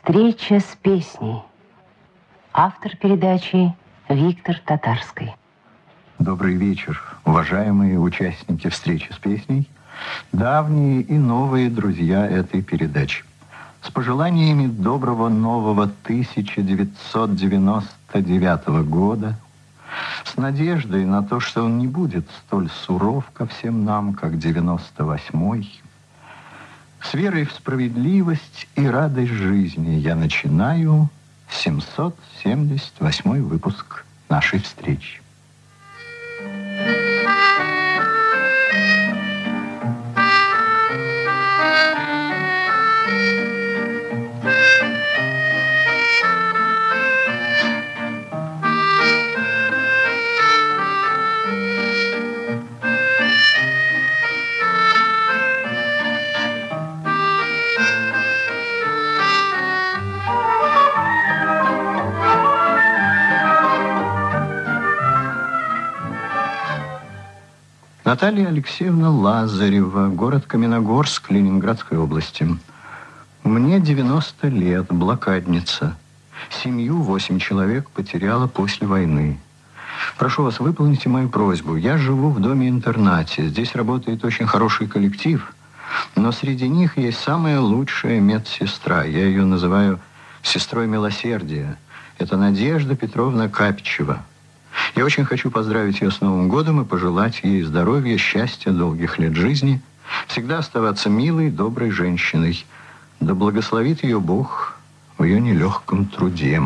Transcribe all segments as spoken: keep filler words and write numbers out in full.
Встреча с песней. Автор передачи Виктор Татарский. Добрый вечер, уважаемые участники встречи с песней, давние и новые друзья этой передачи. С пожеланиями доброго нового тысяча девятьсот девяносто девятого года, с надеждой на то, что он не будет столь суров ко всем нам, как девяносто восьмой, с верой в справедливость и радость жизни я начинаю семьсот семьдесят восьмой выпуск нашей встречи. Наталья Алексеевна Лазарева, город Каменногорск, Ленинградской области. Мне девяносто лет, блокадница. Семью восемь человек потеряла после войны. Прошу вас, выполните мою просьбу. Я живу в доме-интернате. Здесь работает очень хороший коллектив, но среди них есть самая лучшая медсестра. Я ее называю сестрой милосердия. Это Надежда Петровна Капичева. Я очень хочу поздравить ее с Новым годом и пожелать ей здоровья, счастья, долгих лет жизни, всегда оставаться милой, доброй женщиной. Да благословит ее Бог в ее нелегком труде.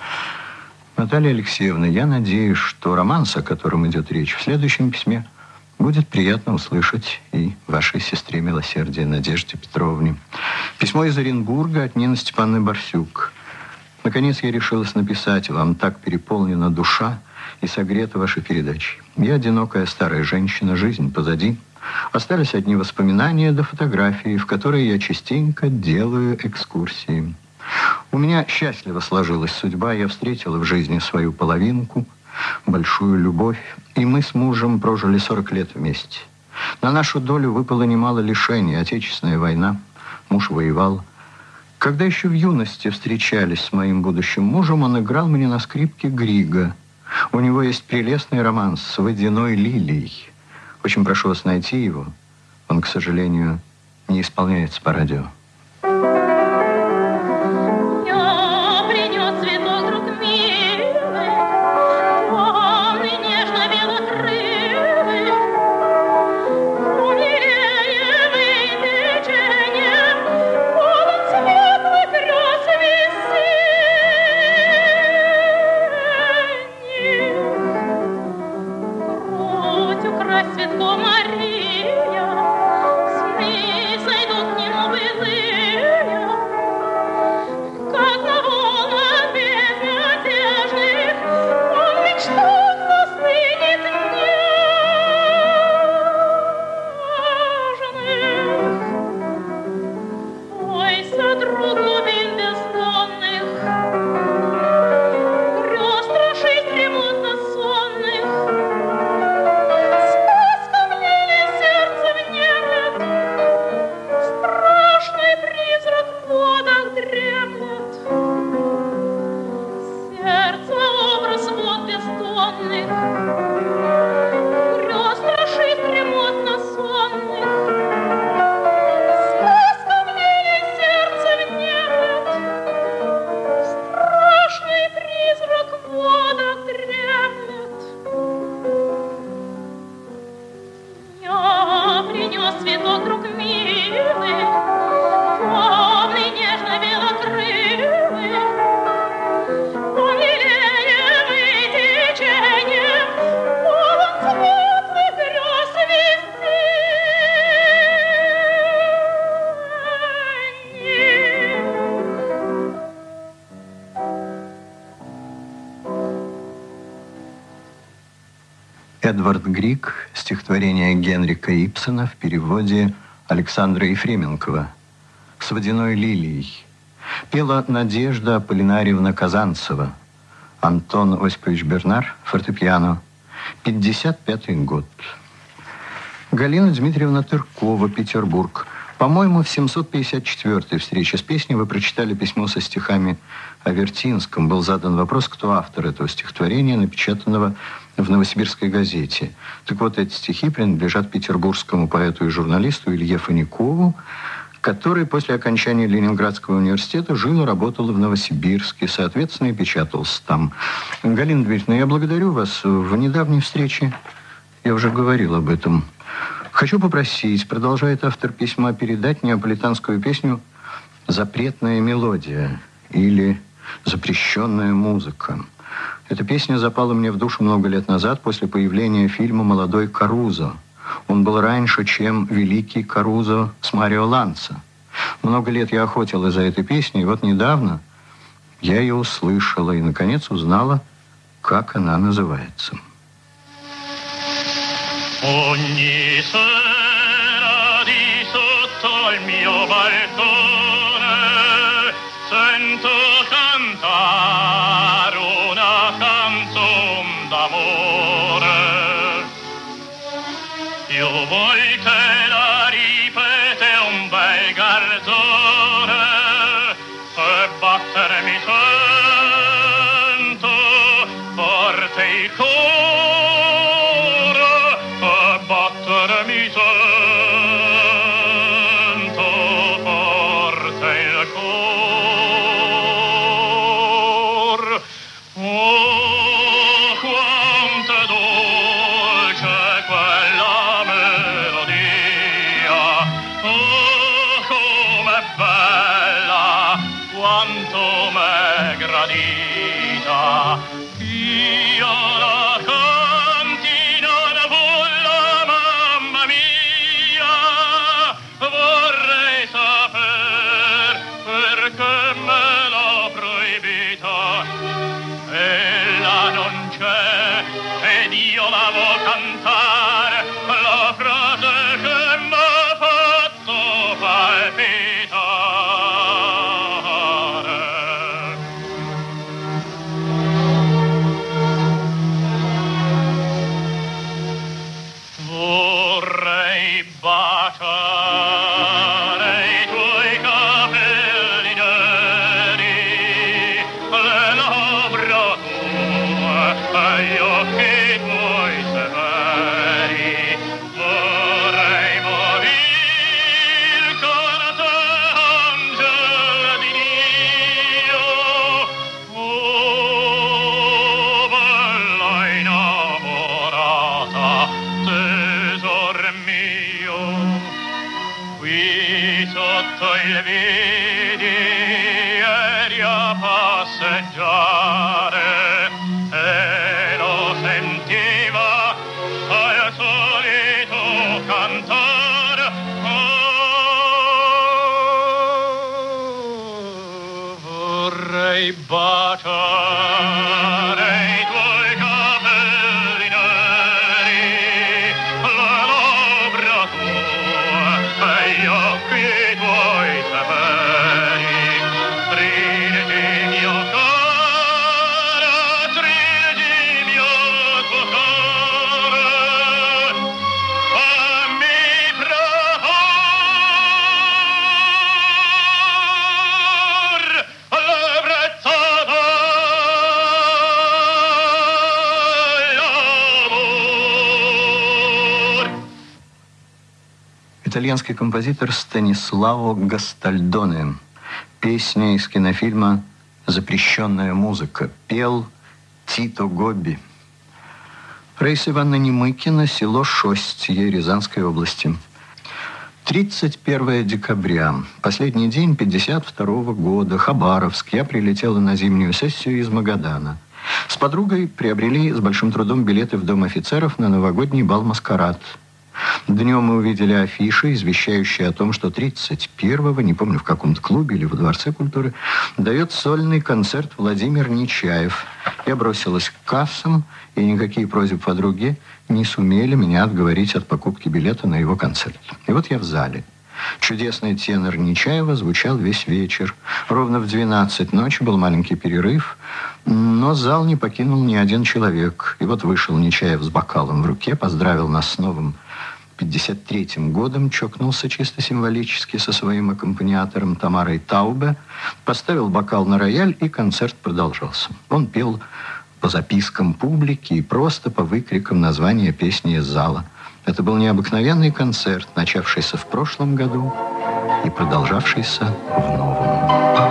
Наталья Алексеевна, я надеюсь, что романс, о котором идет речь в следующем письме, будет приятно услышать и вашей сестре милосердия Надежде Петровне. Письмо из Оренбурга от Нины Степановны Барсюк. Наконец я решилась написать вам, так переполнена душа и согрета вашей передачей. Я одинокая старая женщина, жизнь позади. Остались одни воспоминания до фотографии, в которые я частенько делаю экскурсии. У меня счастливо сложилась судьба, я встретила в жизни свою половинку, большую любовь, и мы с мужем прожили сорок лет вместе. На нашу долю выпало немало лишений, Отечественная война, муж воевал. Когда еще в юности встречались с моим будущим мужем, он играл мне на скрипке Грига. У него есть прелестный романс с водяной лилией. Очень прошу вас найти его. Он, к сожалению, не исполняется по радио. Эдвард Григ, стихотворение Генрика Ибсена в переводе Александра Ефременкова «С водяной лилией». Пела Надежда Аполлинарьевна Казанцева, Антон Осипович Бернар, фортепиано, пятьдесят пятый год. Галина Дмитриевна Тыркова, Петербург. По-моему, в семьсот пятьдесят четвёртой встрече с песней вы прочитали письмо со стихами о Вертинском. Был задан вопрос, кто автор этого стихотворения, напечатанного в «Новосибирской газете». Так вот, эти стихи принадлежат петербургскому поэту и журналисту Илье Фоникову, который после окончания Ленинградского университета жил и работал в Новосибирске, соответственно, и печатался там. Галина Дмитриевна, я благодарю вас. В недавней встрече я уже говорил об этом. Хочу попросить, продолжает автор письма, передать неаполитанскую песню «Запретная мелодия» или «Запрещенная музыка». Эта песня запала мне в душу много лет назад после появления фильма «Молодой Карузо». Он был раньше, чем «Великий Карузо» с Марио Ланца. Много лет я охотилась за этой песней, и вот недавно я ее услышала и, наконец, узнала, как она называется. Ogni sera di sotto il mio balcone sento cantare una canzone d'amore. Più volte la ripete un bel garzone e battermi sento forte il cuore. Mi sento forte il cor. Oh, quanto è dolce quella melodia. Oh, com'è bella, quanto m'è gradita. Io la canti non voglio. Vorrei saper perché me l'ha proibita. Ella non c'è ed io la vo cantare la frase che m'ha fatto palpitare. Vorrei baciare i tuoi capelli neri, le labbra tue e gli occhi tuoi severi. Vorrei morir con te, angelo di Dio. Oh, bella innamorata, tesor mio. Qui sotto il vidi eri a passeggiare e lo sentiva al solito cantare. Oh, vorrei baciare i tuoi capelli neri, le labbra tue e gli occhi tuoi severi. Stringi mio cuore, stringi mio tuo cuore, fammi provare l'ebbrezza dell'amor. Итальянский композитор Станислао Гастальдоне. Песня из кинофильма «Запрещенная музыка». Пел Тито Гобби. Раиса Ивановна Немыкина, село Шостье Рязанской области. тридцать первое декабря, последний день пятьдесят второго года, Хабаровск. Я прилетела на зимнюю сессию из Магадана. С подругой приобрели с большим трудом билеты в Дом офицеров на новогодний бал-маскарад. Днем мы увидели афиши, извещающие о том, что тридцать первого, не помню, в каком-то клубе или во Дворце культуры, дает сольный концерт Владимир Нечаев. Я бросилась к кассам, и никакие просьбы подруги не сумели меня отговорить от покупки билета на его концерт. И вот я в зале. Чудесный тенор Нечаева звучал весь вечер. Ровно в двенадцать ночи был маленький перерыв, но зал не покинул ни один человек. И вот вышел Нечаев с бокалом в руке, поздравил нас с Новым пятьдесят третьим годом чокнулся чисто символически со своим аккомпаниатором Тамарой Таубе, поставил бокал на рояль, и концерт продолжался. Он пел по запискам публики и просто по выкрикам названия песни из зала. Это был необыкновенный концерт, начавшийся в прошлом году и продолжавшийся в новом.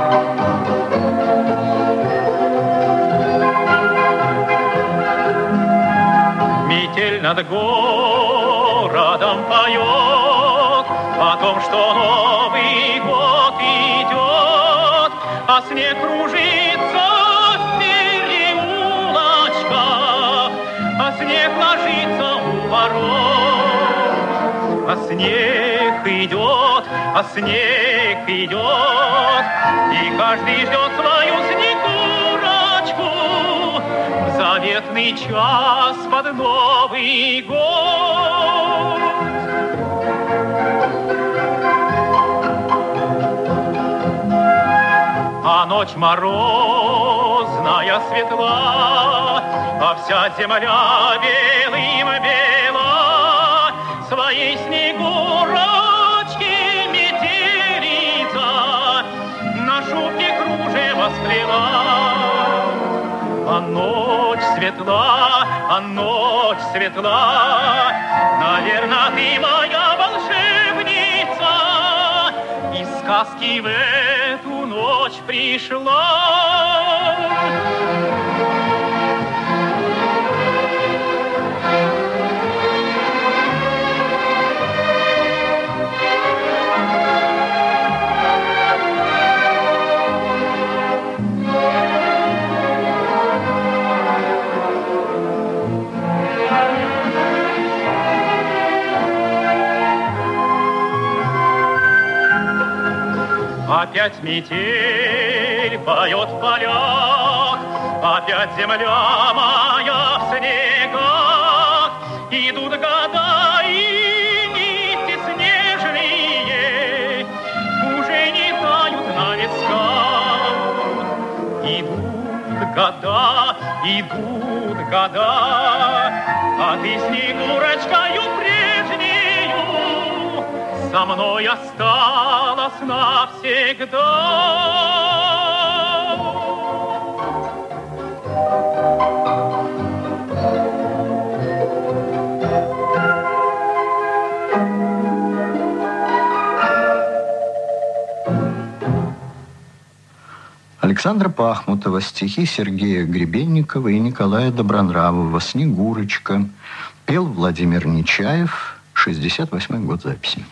Метель над городом поет о том, что Новый год идет, а снег кружится в переулочках, а снег ложится у ворот, а снег идет, а снег идет, и каждый ждет свою снегурочку в заветный час под Новый год. А ночь морозная светла, а вся земля белым бела, своей снегурочки метелица на шубке кружева сплела. А ночь светла, а ночь светла, наверно, ты моя волшебница, из сказки в эту ночь пришла. Опять метель поет в полях, опять земля моя в снегах. Идут года и нити снежные уже не тают на висках. Идут года, идут года, а ты снегурочкою прежнею со мной осталась навсегда. Александра Пахмутова, стихи Сергея Гребенникова и Николая Добронравова «Снегурочка». Пел Владимир Нечаев, шестьдесят восьмой год записи.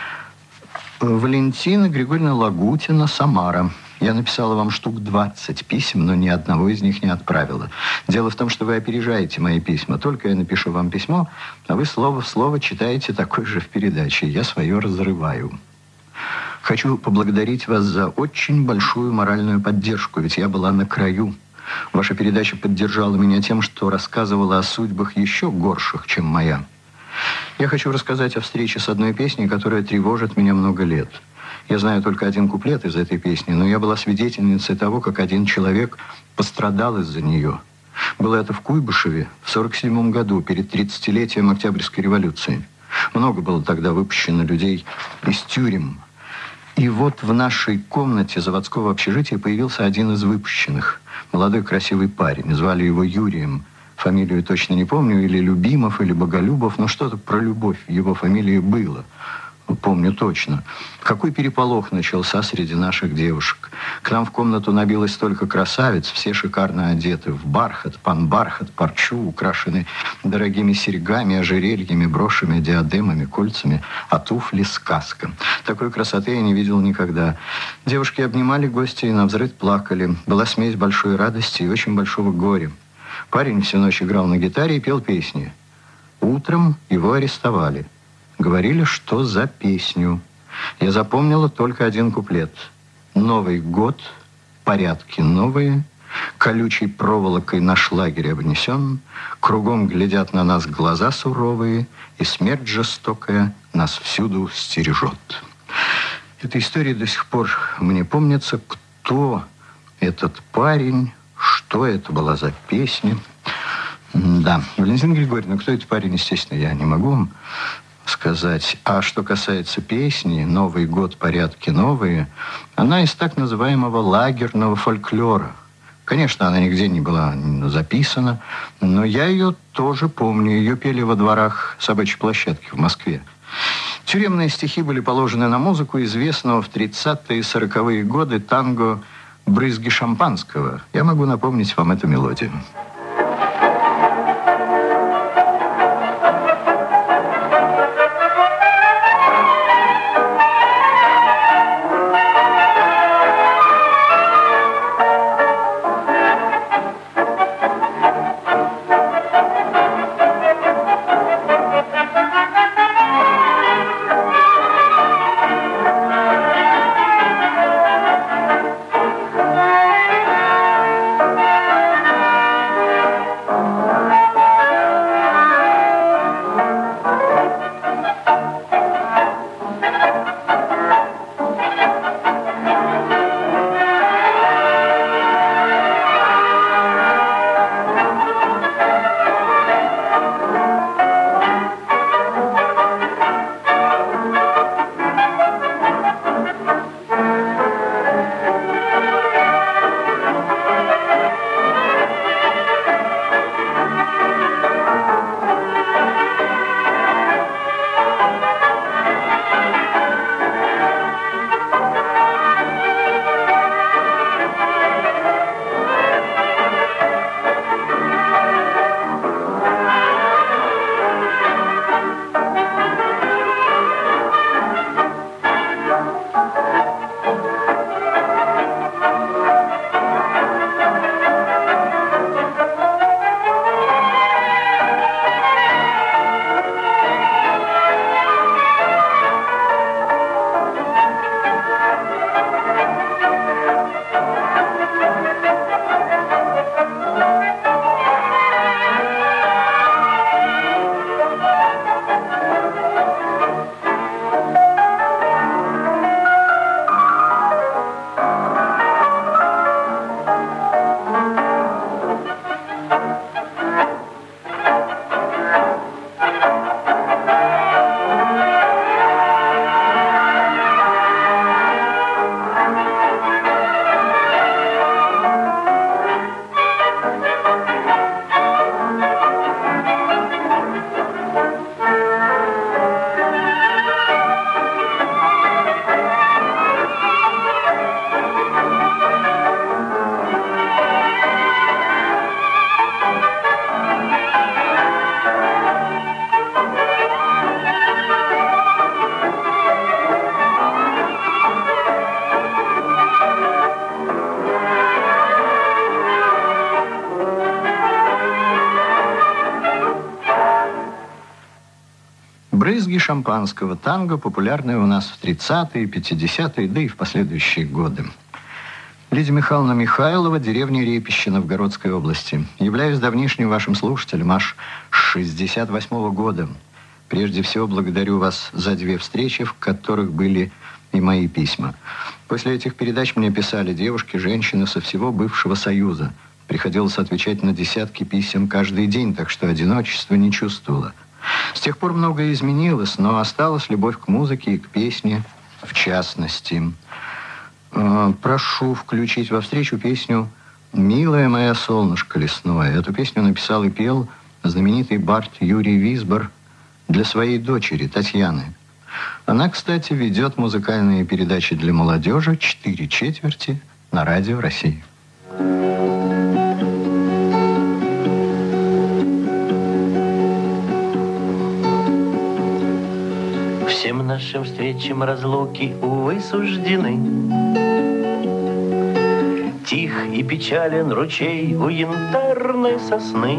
Валентина Григорьевна Лагутина, Самара. Я написала вам штук двадцать писем, но ни одного из них не отправила. Дело в том, что вы опережаете мои письма. Только я напишу вам письмо, а вы слово в слово читаете такое же в передаче. Я свое разрываю. Хочу поблагодарить вас за очень большую моральную поддержку, ведь я была на краю. Ваша передача поддержала меня тем, что рассказывала о судьбах еще горших, чем моя. Я хочу рассказать о встрече с одной песней, которая тревожит меня много лет. Я знаю только один куплет из этой песни, но я была свидетельницей того, как один человек пострадал из-за нее. Было это в Куйбышеве в сорок седьмом году, перед тридцатилетием Октябрьской революции. Много было тогда выпущено людей из тюрем. И вот в нашей комнате заводского общежития появился один из выпущенных. Молодой красивый парень. Звали его Юрием. Фамилию точно не помню. Или Любимов, или Боголюбов. Но что-то про любовь в его фамилии было. Помню точно. Какой переполох начался среди наших девушек. К нам в комнату набилось столько красавиц, все шикарно одеты в бархат, панбархат, парчу, украшены дорогими серьгами, ожерельями, брошами, диадемами, кольцами, а туфли сказка. Такой красоты я не видел никогда. Девушки обнимали гостя и навзрыд плакали. Была смесь большой радости и очень большого горя. Парень всю ночь играл на гитаре и пел песни. Утром его арестовали. Говорили, что за песню. Я запомнила только один куплет. Новый год, порядки новые, колючей проволокой наш лагерь обнесен, кругом глядят на нас глаза суровые, и смерть жестокая нас всюду стережет. Эта история до сих пор мне помнится, кто этот парень, что это была за песня. Да, Валентина Григорьевна, кто этот парень, естественно, я не могу вам сказать. А что касается песни «Новый год, порядки новые», она из так называемого лагерного фольклора. Конечно, она нигде не была записана, но я ее тоже помню. Ее пели во дворах собачьей площадки в Москве. Тюремные стихи были положены на музыку известного в тридцатые и сороковые годы танго «Брызги шампанского». Я могу напомнить вам эту мелодию. «Брызги шампанского» танго, популярное у нас в тридцатые, пятидесятые, да и в последующие годы. Лидия Михайловна Михайлова, деревня Репище Новгородской области. Являюсь давнишним вашим слушателем аж с шестьдесят восьмого года. Прежде всего, благодарю вас за две встречи, в которых были и мои письма. После этих передач мне писали девушки, женщины со всего бывшего Союза. Приходилось отвечать на десятки писем каждый день, так что одиночества не чувствовала. С тех пор многое изменилось, но осталась любовь к музыке и к песне в частности. Прошу включить во встречу песню «Милая моя солнышко лесное». Эту песню написал и пел знаменитый бард Юрий Висбор для своей дочери Татьяны. Она, кстати, ведет музыкальные передачи для молодежи «Четыре четверти» на Радио России. Всем нашим встречам разлуки, увы, суждены. Тих и печален ручей у янтарной сосны.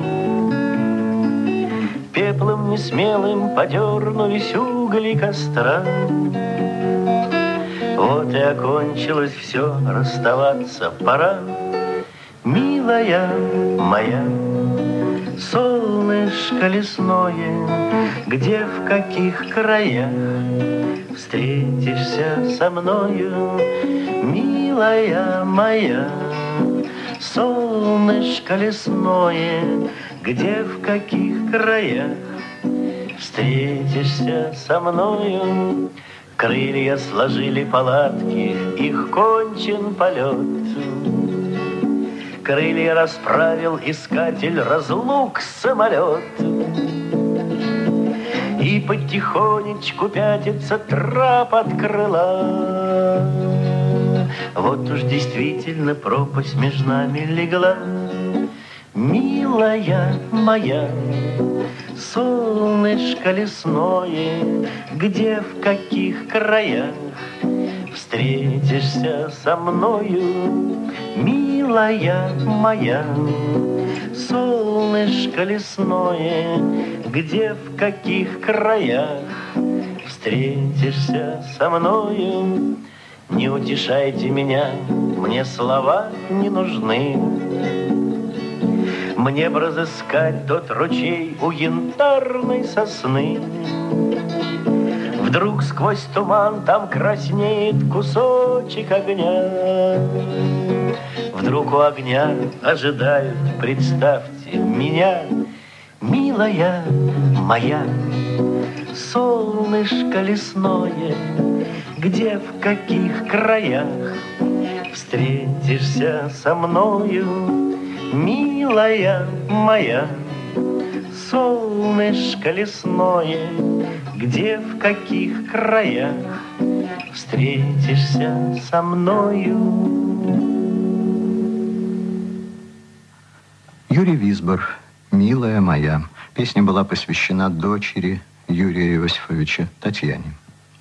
Пеплом несмелым подернулись угли костра. Вот и окончилось все, расставаться пора. Милая моя, солнышко лесное, где, в каких краях встретишься со мною, милая моя, солнышко лесное, где, в каких краях встретишься со мною. Крылья сложили палатки, их кончен полет. Крылья расправил искатель разлук самолет. И потихонечку пятится трап от крыла. Вот уж действительно пропасть между нами легла. Милая моя, солнышко лесное, где, в каких краях встретишься со мною? Милая моя, солнышко лесное, где, в каких краях встретишься со мною? Не утешайте меня, мне слова не нужны. Мне б разыскать тот ручей у янтарной сосны. Вдруг сквозь туман там краснеет кусочек огня. Вдруг у огня ожидают, представьте, меня. Милая моя, солнышко лесное, где, в каких краях встретишься со мною? Милая моя, солнышко лесное, где, в каких краях встретишься со мною? Юрий Висбор, «Милая моя». Песня была посвящена дочери Юрия Иосифовича, Татьяне.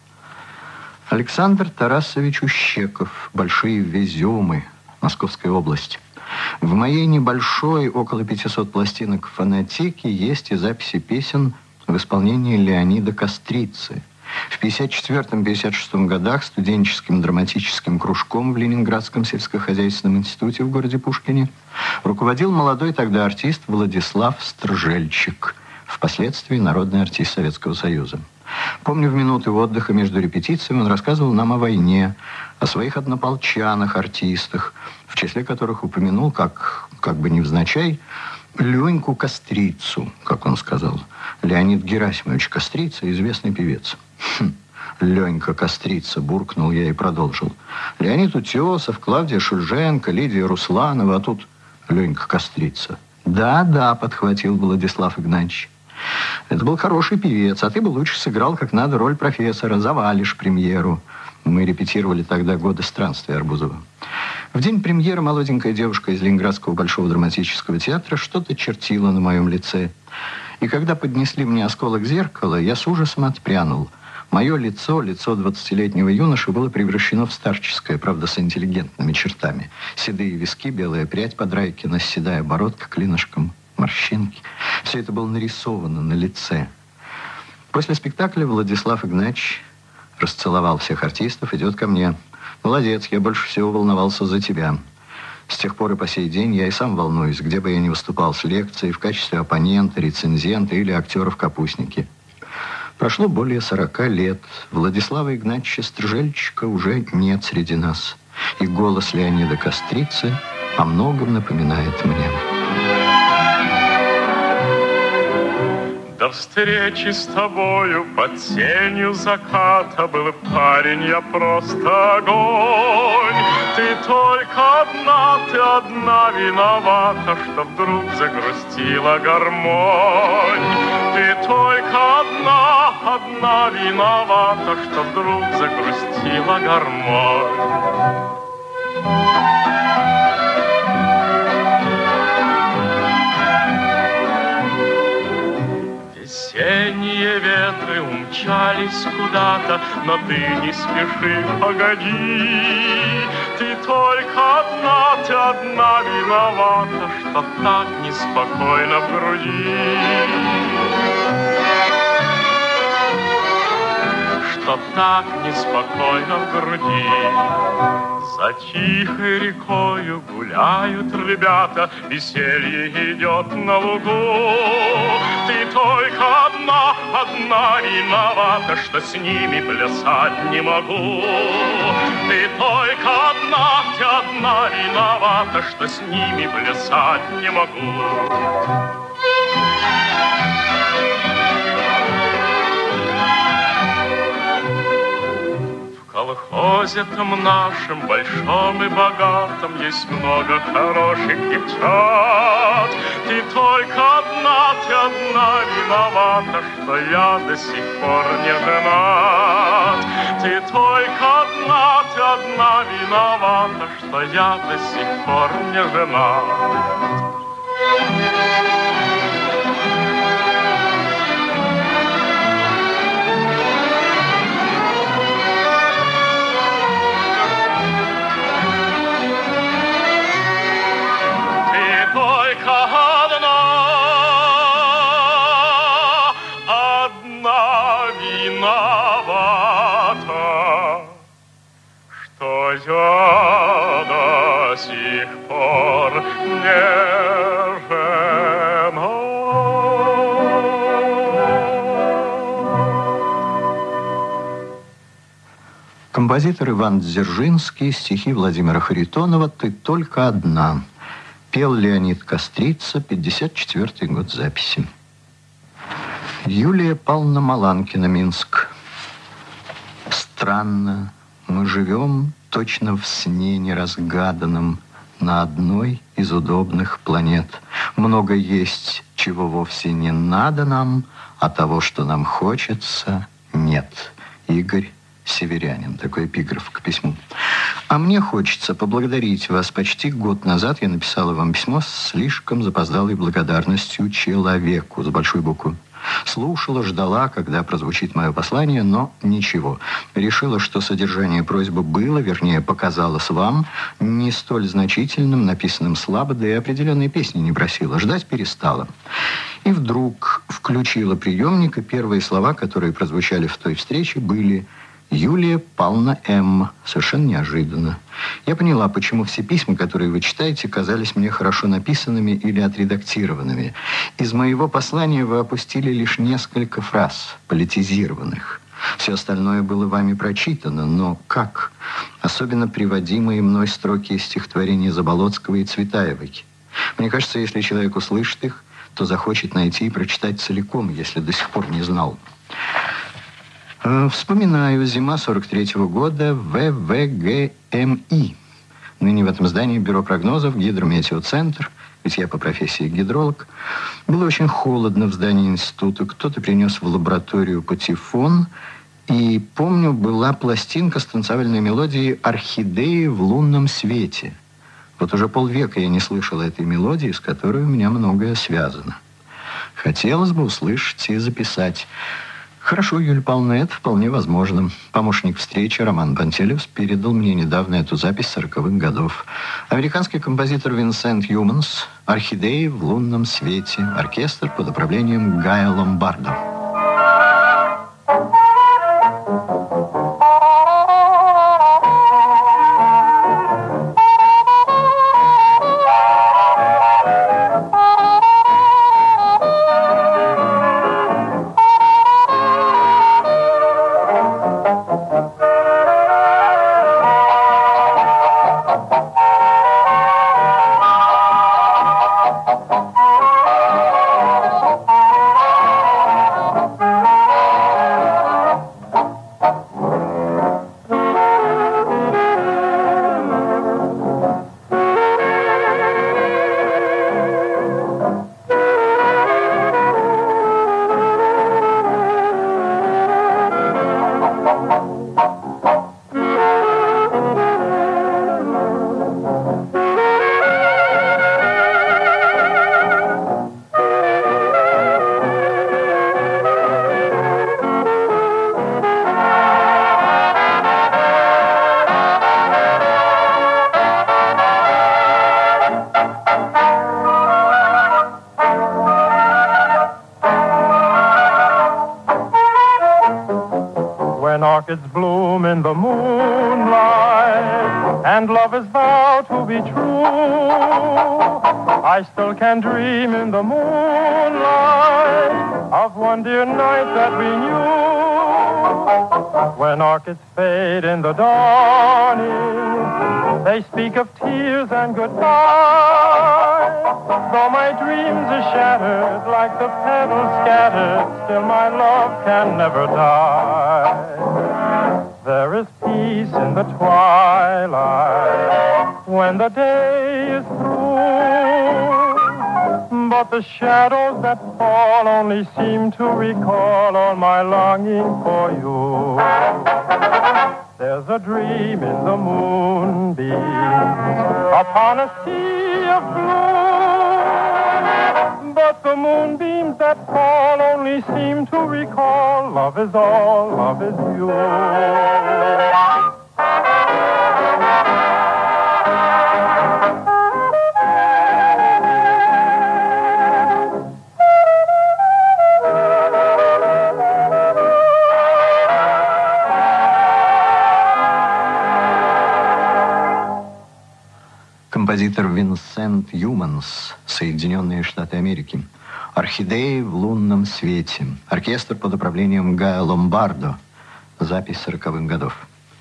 Александр Тарасович Ущеков, «Большие Веземы», Московская область. В моей небольшой, около пятисот пластинок фонотеке есть и записи песен в исполнении Леонида Кострицы. В пятьдесят четвёртом — пятьдесят шестом годах студенческим драматическим кружком в Ленинградском сельскохозяйственном институте в городе Пушкине руководил молодой тогда артист Владислав Стржельчик, впоследствии народный артист Советского Союза. Помню, в минуты отдыха между репетициями он рассказывал нам о войне, о своих однополчанах, артистах, в числе которых упомянул, как, как бы невзначай, Леньку Кострицу, как он сказал. Леонид Герасимович Кострица, известный певец. Хм, Ленька Кострица, буркнул я и продолжил. Леонид Утесов, Клавдия Шульженко, Лидия Русланова, а тут Ленька Кострица. Да-да, подхватил Владислав Игнатьевич. Это был хороший певец, а ты бы лучше сыграл как надо роль профессора, завалишь премьеру. Мы репетировали тогда «Годы странствия» Арбузова. В день премьеры молоденькая девушка из Ленинградского Большого драматического театра что-то чертила на моем лице. И когда поднесли мне осколок зеркала, я с ужасом отпрянул. Мое лицо, лицо двадцатилетнего юноши, было превращено в старческое, правда, с интеллигентными чертами. Седые виски, белая прядь Подрайкина, седая бородка клинышком, морщинки. Все это было нарисовано на лице. После спектакля Владислав Игнатьевич расцеловал всех артистов, идет ко мне. Молодец, я больше всего волновался за тебя. С тех пор и по сей день я и сам волнуюсь, где бы я ни выступал с лекцией, в качестве оппонента, рецензента или актера в капустнике. Прошло более сорока лет. Владислава Игнатьевича Стржельчика уже нет среди нас. И голос Леонида Кострицы о многом напоминает мне. До встречи с тобою под тенью заката был парень, я просто огонь. Ты только одна, ты одна виновата, что вдруг загрустила гармонь. Ты только одна, одна виновата, что вдруг загрустила гармонь. Весенние ветры умчались куда-то, но ты не спеши, погоди. Ты только одна, ты одна виновата, что так неспокойно в груди. Что так неспокойно в груди. За тихой рекою гуляют ребята, веселье идет на лугу. Ты только одна, одна виновата, что с ними плясать не могу. Ты только одна, ты одна виновата, что с ними плясать не могу. колхозе-том нашем большом и богатом есть много хороших девчат. Ты только одна, ты одна виновата, что я до сих пор не женат. Ты только одна, ты одна виновата, что я до сих пор не женат. Я до сих пор не женат. Композитор Иван Дзержинский, стихи Владимира Харитонова «Ты только одна». Пел Леонид Кострица, пятьдесят четвёртый год записи. Юлия Павловна Маланкина, Минск. Странно, мы живем точно в сне неразгаданном на одной из удобных планет. Много есть, чего вовсе не надо нам, а того, что нам хочется, нет. Игорь Северянин. Такой эпиграф к письму. А мне хочется поблагодарить вас. Почти год назад я написала вам письмо с слишком запоздалой благодарностью человеку с большой буквы. Слушала, ждала, когда прозвучит мое послание, но ничего. Решила, что содержание просьбы было, вернее, показалось вам не столь значительным, написанным слабо, да и определенные песни не просила. Ждать перестала. И вдруг включила приемник, и первые слова, которые прозвучали в той встрече, были «Юлия Павловна М». Совершенно неожиданно. Я поняла, почему все письма, которые вы читаете, казались мне хорошо написанными или отредактированными. Из моего послания вы опустили лишь несколько фраз, политизированных. Все остальное было вами прочитано, но как? Особенно приводимые мной строки из стихотворений Заболоцкого и Цветаевой. Мне кажется, если человек услышит их, то захочет найти и прочитать целиком, если до сих пор не знал. Вспоминаю, зима сорок третьего года, вэ вэ гэ эм и. Ныне в этом здании бюро прогнозов, гидрометеоцентр, ведь я по профессии гидролог. Было очень холодно в здании института. Кто-то принес в лабораторию патефон. И, помню, была пластинка с танцевальной мелодией «Орхидеи в лунном свете». Вот уже полвека я не слышала этой мелодии, с которой у меня многое связано. Хотелось бы услышать и записать. Хорошо, Юлия Павловна, это вполне возможно. Помощник встречи Роман Пантелевс передал мне недавно эту запись сороковых годов. Американский композитор Винсент Юманс «Орхидеи в лунном свете». Оркестр под управлением Гая Ломбардо. Orchids bloom in the moonlight, and love is vowed to be true. I still can dream in the moonlight of one dear night that we knew. When orchids fade in the dawning, they speak of tears and goodbye. Though my dreams are shattered like the petals scattered, still my love can never die. There is peace in the twilight when the day is through. But the shadows that fall only seem to recall all my longing for you. There's a dream in the moonbeams upon a sea of blue. But the moonbeams that fall only seem to recall love is all, love is you. Композитор Винсент Юманс, Соединенные Штаты Америки. «Орхидеи в лунном свете». Оркестр под управлением Гая Ломбардо. Запись сороковых годов.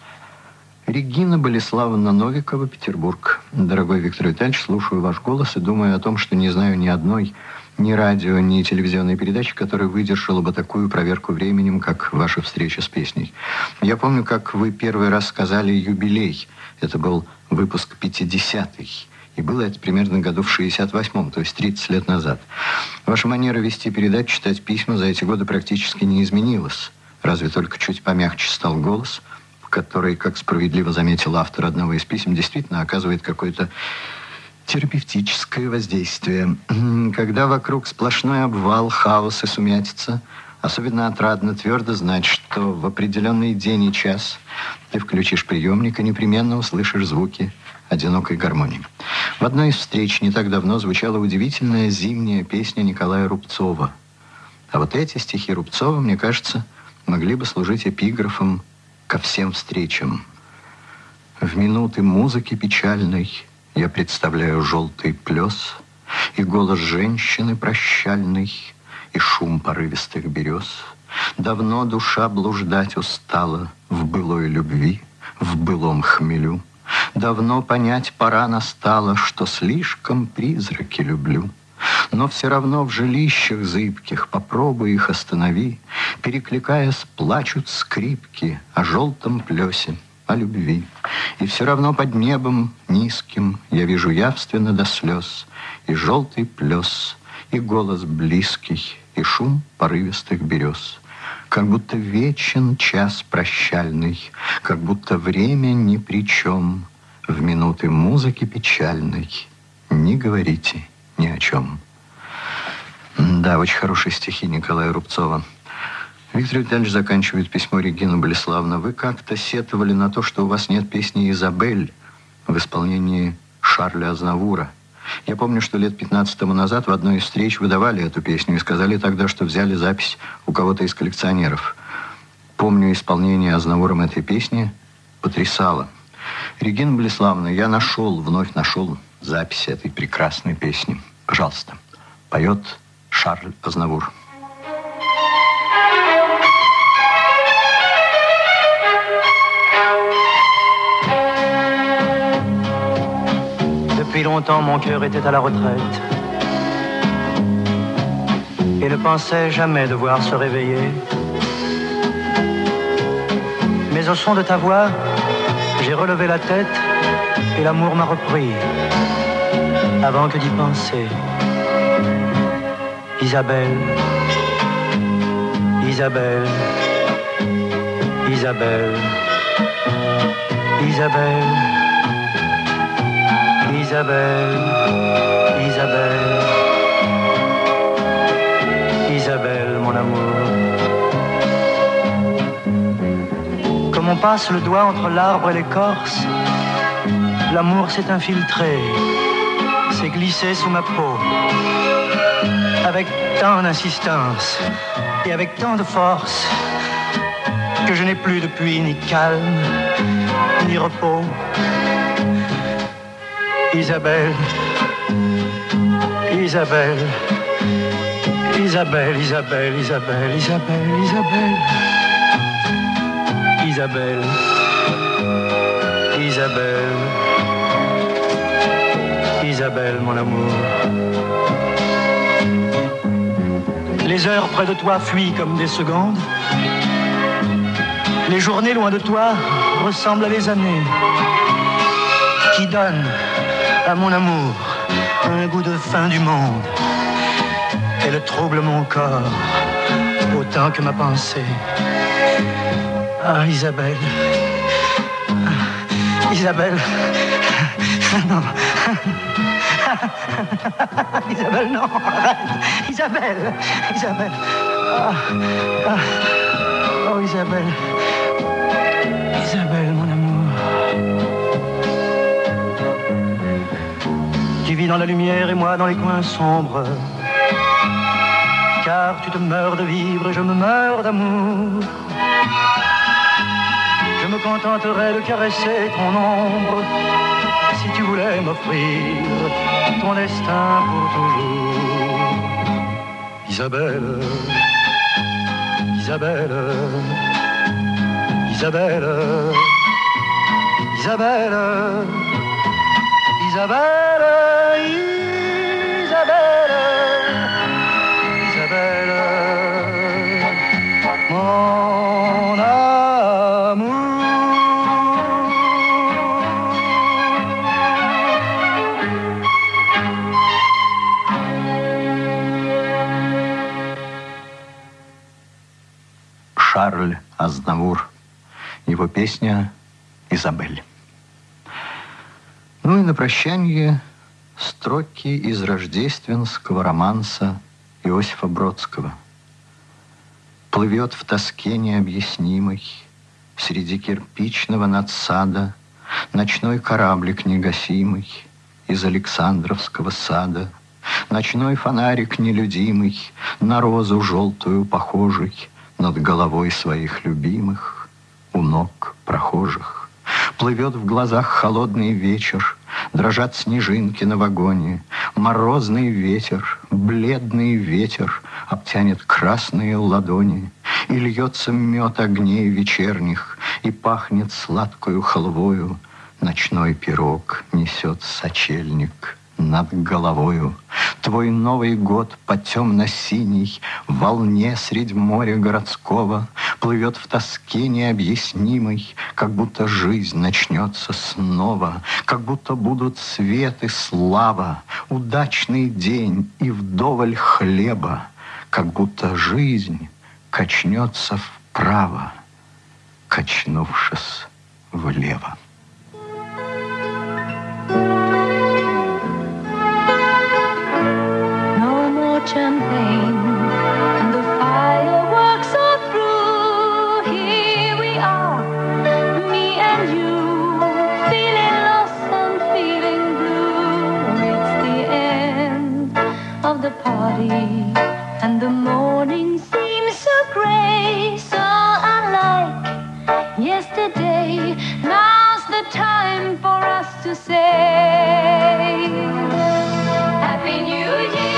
Регина Болеславовна Новикова, Петербург. Дорогой Виктор Витальевич, слушаю ваш голос и думаю о том, что не знаю ни одной ни радио, ни телевизионной передачи, которая выдержала бы такую проверку временем, как ваша встреча с песней. Я помню, как вы первый раз сказали «юбилей». Это был выпуск пятидесятый. И было это примерно году в шестьдесят восьмом, то есть тридцать лет назад. Ваша манера вести передачу, читать письма за эти годы практически не изменилась. Разве только чуть помягче стал голос, который, как справедливо заметил автор одного из писем, действительно оказывает какое-то терапевтическое воздействие. Когда вокруг сплошной обвал, хаос и сумятица, особенно отрадно твердо знать, что в определенный день и час ты включишь приемник и непременно услышишь звуки одинокой гармонии. В одной из встреч не так давно звучала удивительная зимняя песня Николая Рубцова. А вот эти стихи Рубцова, мне кажется, могли бы служить эпиграфом ко всем встречам. В минуты музыки печальной я представляю желтый плес и голос женщины прощальный, и шум порывистых берез. Давно душа блуждать устала в былой любви, в былом хмелю. Давно понять пора настала, что слишком призраки люблю. Но все равно в жилищах зыбких попробуй их останови. Перекликаясь, плачут скрипки о желтом плесе, о любви. И все равно под небом низким я вижу явственно до слез и желтый плес, и голос близкий, и шум порывистых берез. Как будто вечен час прощальный, как будто время ни при чем. В минуты музыки печальной не говорите ни о чем. Да, очень хорошие стихи Николая Рубцова. Виктор Витальевич заканчивает письмо Регины Болеславовны. Вы как-то сетовали на то, что у вас нет песни «Изабель» в исполнении Шарля Азнавура. Я помню, что лет пятнадцать тому назад в одной из встреч вы давали эту песню и сказали тогда, что взяли запись у кого-то из коллекционеров. Помню, исполнение Азнавуром этой песни потрясало. Регина Болеславовна, я нашел, вновь нашел запись этой прекрасной песни. Пожалуйста. Поет Шарль Азнавур. Depuis longtemps, mon cœur était à la retraite et ne pensait jamais devoir se réveiller. Mais au son de ta voix, j'ai relevé la tête et l'amour m'a repris avant que d'y penser. Isabelle, Isabelle, Isabelle, Isabelle, Isabelle, Isabelle, Isabelle, mon amour. Comme on passe le doigt entre l'arbre et l'écorce, l'amour s'est infiltré, s'est glissé sous ma peau, avec tant d'insistance et avec tant de force que je n'ai plus depuis ni calme, ni repos. Isabelle, Isabelle, Isabelle, Isabelle, Isabelle, Isabelle, Isabelle, Isabelle, Isabelle, Isabelle, mon amour. Les heures près de toi fuient comme des secondes. Les journées loin de toi ressemblent à les années qui donnent à mon amour un goût de fin du monde. Elle trouble mon corps autant que ma pensée. Ah, Isabelle. Isabelle. Non. Isabelle, non. Arrête. Isabelle. Isabelle. Ah. Ah. Oh, Isabelle. Isabelle, mon amour. Tu vis dans la lumière et moi dans les coins sombres. Car tu te meurs de vivre et je me meurs d'amour. Je me contenterais de caresser ton ombre si tu voulais m'offrir ton destin pour toujours. Isabelle, Isabelle, Isabelle, Isabelle, Isabelle, Isabelle, Isabelle, mon amour. Шарль Азнавур. Его песня «Изабель». Ну и на прощание строки из рождественского романса Иосифа Бродского. Плывет в тоске необъяснимой среди кирпичного надсада ночной кораблик негасимый из Александровского сада. Ночной фонарик нелюдимый, на розу желтую похожий, над головой своих любимых, у ног прохожих. Плывет в глазах холодный вечер, дрожат снежинки на вагоне. Морозный ветер, бледный ветер обтянет красные ладони. И льется мед огней вечерних, и пахнет сладкою халвою. Ночной пирог несет сочельник над головою. Твой Новый год по темно-синей волне средь моря городского плывет в тоске необъяснимой, как будто жизнь начнется снова, как будто будут свет и слава, удачный день и вдоволь хлеба, как будто жизнь качнется вправо, качнувшись влево. Champagne and the fireworks are through. Here we are, me and you, feeling lost and feeling blue. It's the end of the party and the morning seems so gray, so unlike yesterday. Now's the time for us to say Happy New Year.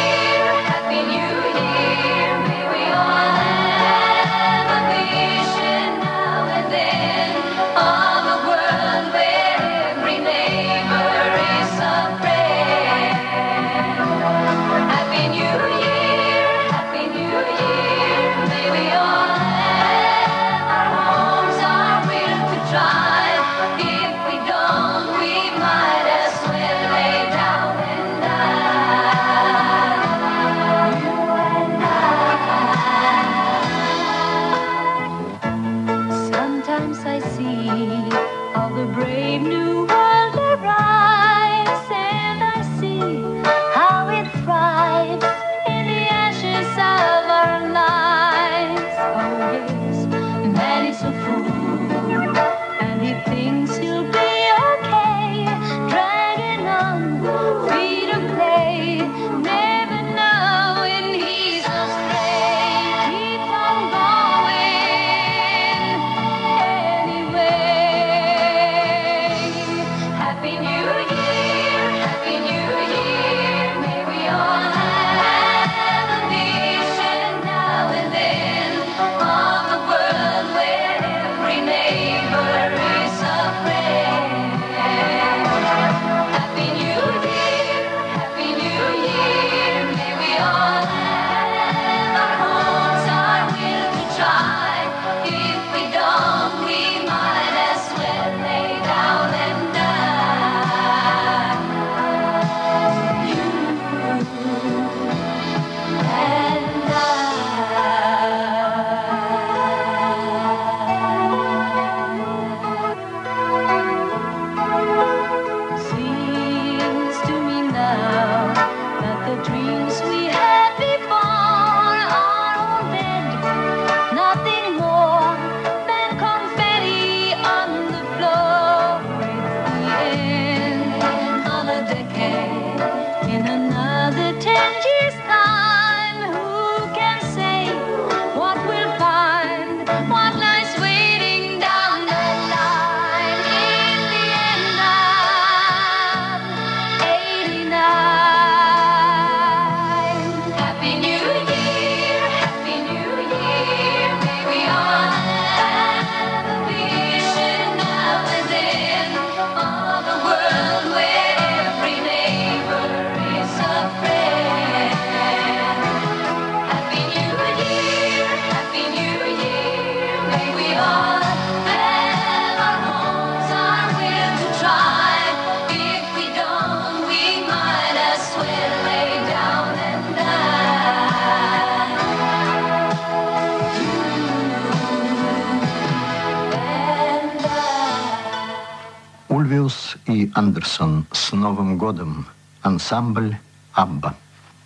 If we don't, we might as well Андерсон «С Новым годом». Ансамбль «Абба».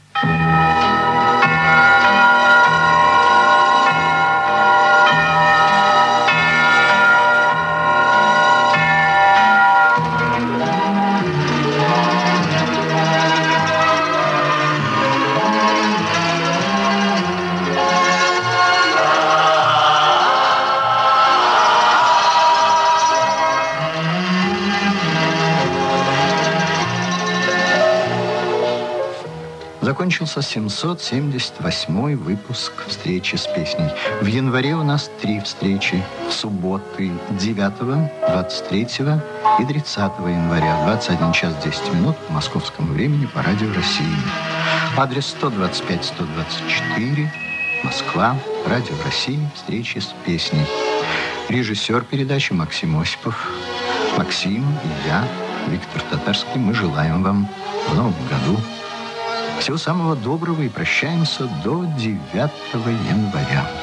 Закончился семьсот семьдесят восьмой выпуск «Встречи с песней». В январе у нас три встречи. В субботы девятого, двадцать третьего и тридцатого января, двадцать один час десять минут по московскому времени по Радио России. Адрес сто двадцать пять сто двадцать четыре, Москва, Радио России, «Встречи с песней». Режиссер передачи Максим Осипов. Максим и я, Виктор Татарский, мы желаем вам в новом году всего самого доброго и прощаемся до девятого января.